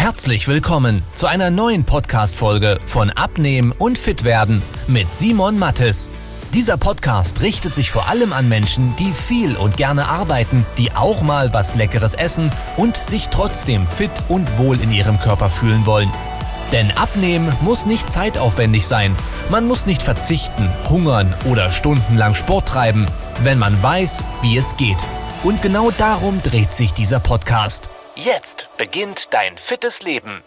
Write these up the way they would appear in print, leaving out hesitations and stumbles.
Herzlich willkommen zu einer neuen Podcast-Folge von Abnehmen und Fitwerden mit Simon Mattes. Dieser Podcast richtet sich vor allem an Menschen, die viel und gerne arbeiten, die auch mal was Leckeres essen und sich trotzdem fit und wohl in ihrem Körper fühlen wollen. Denn Abnehmen muss nicht zeitaufwendig sein. Man muss nicht verzichten, hungern oder stundenlang Sport treiben, wenn man weiß, wie es geht. Und genau darum dreht sich dieser Podcast. Jetzt beginnt dein fittes Leben.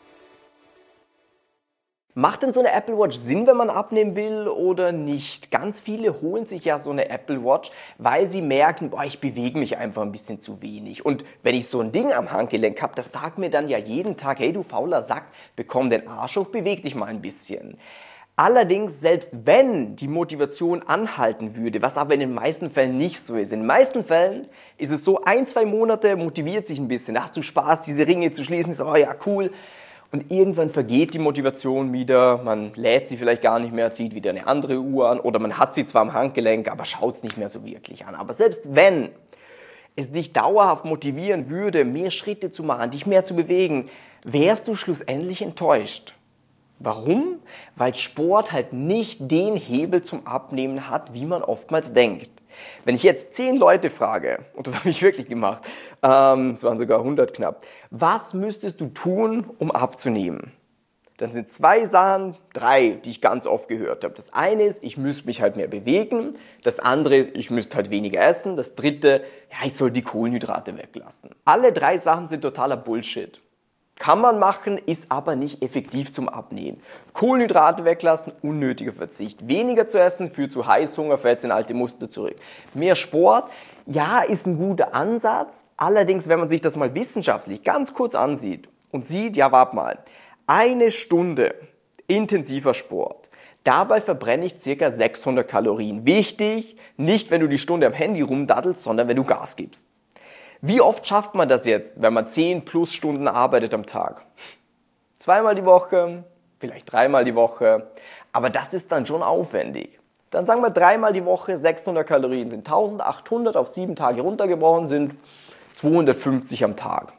Macht denn so eine Apple Watch Sinn, wenn man abnehmen will oder nicht? Ganz viele holen sich ja so eine Apple Watch, weil sie merken, boah, ich bewege mich einfach ein bisschen zu wenig. Und wenn ich so ein Ding am Handgelenk habe, das sagt mir dann ja jeden Tag, hey du fauler Sack, bekomm den Arsch hoch, beweg dich mal ein bisschen. Allerdings, selbst wenn die Motivation anhalten würde, was aber in den meisten Fällen nicht so ist. In den meisten Fällen ist es so, 1-2 Monate motiviert sich ein bisschen. Da hast du Spaß, diese Ringe zu schließen, ist, oh ja, cool. Und irgendwann vergeht die Motivation wieder, man lädt sie vielleicht gar nicht mehr, zieht wieder eine andere Uhr an oder man hat sie zwar am Handgelenk, aber schaut es nicht mehr so wirklich an. Aber selbst wenn es dich dauerhaft motivieren würde, mehr Schritte zu machen, dich mehr zu bewegen, wärst du schlussendlich enttäuscht. Warum? Weil Sport halt nicht den Hebel zum Abnehmen hat, wie man oftmals denkt. Wenn ich jetzt 10 Leute frage, und das habe ich wirklich gemacht, es waren sogar 100 knapp, was müsstest du tun, um abzunehmen? Dann sind 2 Sachen, 3, die ich ganz oft gehört habe. Das eine ist, ich müsste mich halt mehr bewegen. Das andere ist, ich müsste halt weniger essen. Das dritte, ja, ich soll die Kohlenhydrate weglassen. Alle 3 Sachen sind totaler Bullshit. Kann man machen, ist aber nicht effektiv zum Abnehmen. Kohlenhydrate weglassen, unnötiger Verzicht. Weniger zu essen führt zu Heißhunger, fällt in alte Muster zurück. Mehr Sport, ja, ist ein guter Ansatz. Allerdings, wenn man sich das mal wissenschaftlich ganz kurz ansieht und sieht, ja, warte mal, 1 Stunde intensiver Sport, dabei verbrenne ich ca. 600 Kalorien. Wichtig, nicht wenn du die Stunde am Handy rumdaddelst, sondern wenn du Gas gibst. Wie oft schafft man das jetzt, wenn man 10 plus Stunden arbeitet am Tag? 2-mal die Woche, vielleicht 3-mal die Woche, aber das ist dann schon aufwendig. Dann sagen wir 3-mal die Woche, 600 Kalorien sind 1800 auf 7 Tage runtergebrochen, sind 250 am Tag.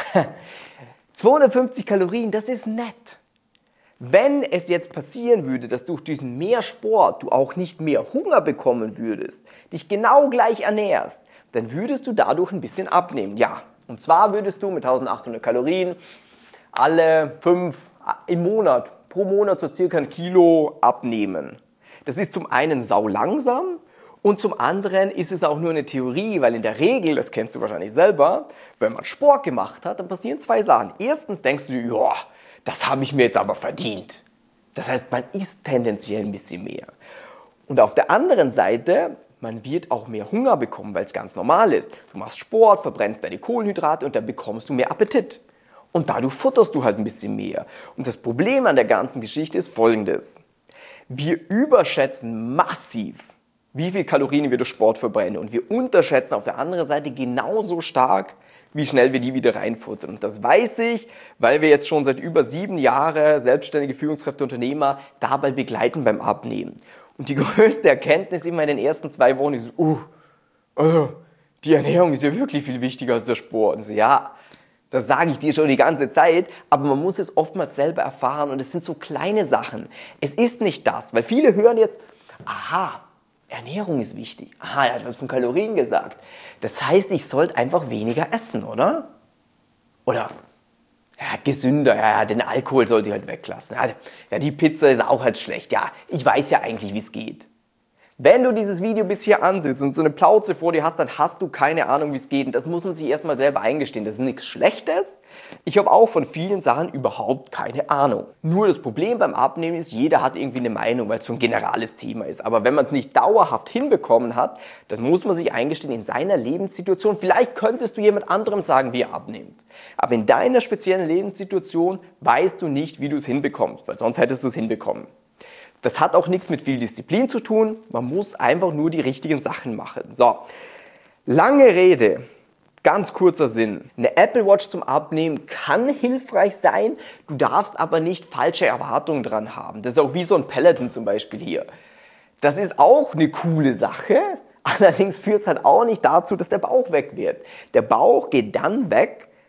250 Kalorien, das ist nett. Wenn es jetzt passieren würde, dass durch diesen mehr Sport du auch nicht mehr Hunger bekommen würdest, dich genau gleich ernährst, dann würdest du dadurch ein bisschen abnehmen. Ja, und zwar würdest du mit 1800 Kalorien alle 5 im Monat, pro Monat so circa 1 Kilo abnehmen. Das ist zum einen sau langsam und zum anderen ist es auch nur eine Theorie, weil in der Regel, das kennst du wahrscheinlich selber, wenn man Sport gemacht hat, dann passieren 2 Sachen. Erstens denkst du dir, ja, das habe ich mir jetzt aber verdient. Das heißt, man isst tendenziell ein bisschen mehr. Und auf der anderen Seite, man wird auch mehr Hunger bekommen, weil es ganz normal ist. Du machst Sport, verbrennst deine Kohlenhydrate und dann bekommst du mehr Appetit. Und dadurch futterst du halt ein bisschen mehr. Und das Problem an der ganzen Geschichte ist folgendes. Wir überschätzen massiv, wie viel Kalorien wir durch Sport verbrennen. Und wir unterschätzen auf der anderen Seite genauso stark, wie schnell wir die wieder reinfuttern. Und das weiß ich, weil wir jetzt schon seit über 7 Jahren selbstständige Führungskräfte, Unternehmer dabei begleiten beim Abnehmen. Und die größte Erkenntnis immer in den ersten 2 Wochen ist, also die Ernährung ist ja wirklich viel wichtiger als der Sport. Und so, ja, das sage ich dir schon die ganze Zeit, aber man muss es oftmals selber erfahren und es sind so kleine Sachen. Es ist nicht das, weil viele hören jetzt, aha, Ernährung ist wichtig. Aha, er hat was von Kalorien gesagt. Das heißt, ich sollte einfach weniger essen, oder? Oder ja, gesünder, ja, den Alkohol sollte ich halt weglassen. Ja, die Pizza ist auch halt schlecht. Ja, ich weiß ja eigentlich, wie es geht. Wenn du dieses Video bis hier ansitzt und so eine Plauze vor dir hast, dann hast du keine Ahnung, wie es geht. Und das muss man sich erstmal selber eingestehen. Das ist nichts Schlechtes. Ich habe auch von vielen Sachen überhaupt keine Ahnung. Nur das Problem beim Abnehmen ist, jeder hat irgendwie eine Meinung, weil es so ein generales Thema ist. Aber wenn man es nicht dauerhaft hinbekommen hat, dann muss man sich eingestehen, in seiner Lebenssituation, vielleicht könntest du jemand anderem sagen, wie er abnimmt. Aber in deiner speziellen Lebenssituation weißt du nicht, wie du es hinbekommst, weil sonst hättest du es hinbekommen. Das hat auch nichts mit viel Disziplin zu tun, man muss einfach nur die richtigen Sachen machen. So, lange Rede, ganz kurzer Sinn. Eine Apple Watch zum Abnehmen kann hilfreich sein, du darfst aber nicht falsche Erwartungen dran haben. Das ist auch wie so ein Peloton zum Beispiel hier. Das ist auch eine coole Sache, allerdings führt es halt auch nicht dazu, dass der Bauch weg wird. Der Bauch geht dann weg,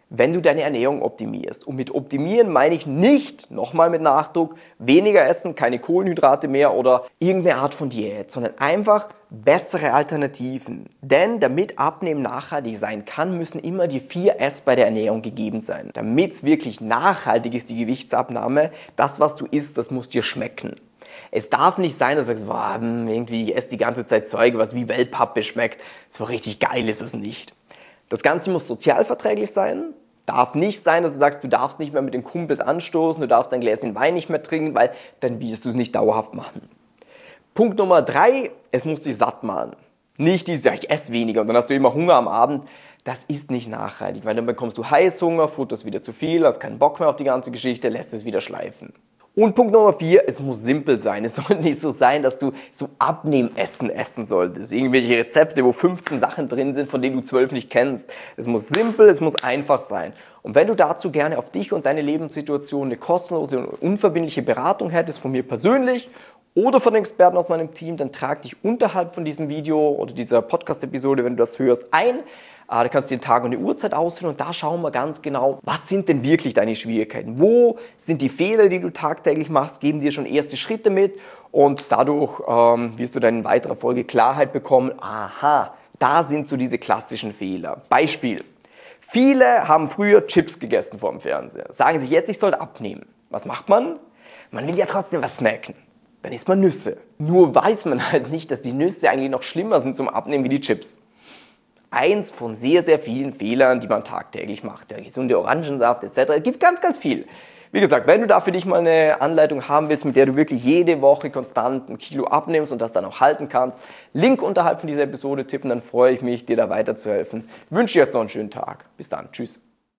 wenn du deine Ernährung optimierst. Und mit optimieren meine ich nicht, nochmal mit Nachdruck, weniger essen, keine Kohlenhydrate mehr oder irgendeine Art von Diät, sondern einfach bessere Alternativen. Denn damit Abnehmen nachhaltig sein kann, müssen immer die 4 S bei der Ernährung gegeben sein. Damit es wirklich nachhaltig ist, die Gewichtsabnahme, das, was du isst, das muss dir schmecken. Es darf nicht sein, dass du sagst, boah, irgendwie ich esse die ganze Zeit Zeug, was wie Wellpappe schmeckt. So richtig geil ist es nicht. Das Ganze muss sozialverträglich sein. Darf nicht sein, dass du sagst, du darfst nicht mehr mit den Kumpels anstoßen, du darfst dein Gläschen Wein nicht mehr trinken, weil dann wirst du es nicht dauerhaft machen. Punkt Nummer 3, es muss dich satt machen. Nicht dieses, ja, ich esse weniger und dann hast du immer Hunger am Abend. Das ist nicht nachhaltig, weil dann bekommst du Heißhunger, futterst wieder zu viel, hast keinen Bock mehr auf die ganze Geschichte, lässt es wieder schleifen. Und Punkt Nummer 4, es muss simpel sein. Es soll nicht so sein, dass du so Abnehmessen essen solltest. Irgendwelche Rezepte, wo 15 Sachen drin sind, von denen du 12 nicht kennst. Es muss simpel, es muss einfach sein. Und wenn du dazu gerne auf dich und deine Lebenssituation eine kostenlose und unverbindliche Beratung hättest, von mir persönlich oder von den Experten aus meinem Team, dann trag dich unterhalb von diesem Video oder dieser Podcast-Episode, wenn du das hörst, ein. Da kannst du den Tag und die Uhrzeit auswählen und da schauen wir ganz genau, was sind denn wirklich deine Schwierigkeiten? Wo sind die Fehler, die du tagtäglich machst, geben dir schon erste Schritte mit und dadurch wirst du dann in weiterer Folge Klarheit bekommen, aha, da sind so diese klassischen Fehler. Beispiel, viele haben früher Chips gegessen vor dem Fernseher, sagen sich jetzt, ich soll abnehmen. Was macht man? Man will ja trotzdem was snacken. Dann isst man Nüsse. Nur weiß man halt nicht, dass die Nüsse eigentlich noch schlimmer sind zum Abnehmen wie die Chips. Eins von sehr, sehr vielen Fehlern, die man tagtäglich macht. Der gesunde Orangensaft etc. Es gibt ganz, ganz viel. Wie gesagt, wenn du da für dich mal eine Anleitung haben willst, mit der du wirklich jede Woche konstant 1 Kilo abnimmst und das dann auch halten kannst, Link unterhalb von dieser Episode tippen, dann freue ich mich, dir da weiterzuhelfen. Ich wünsche dir jetzt noch einen schönen Tag. Bis dann. Tschüss.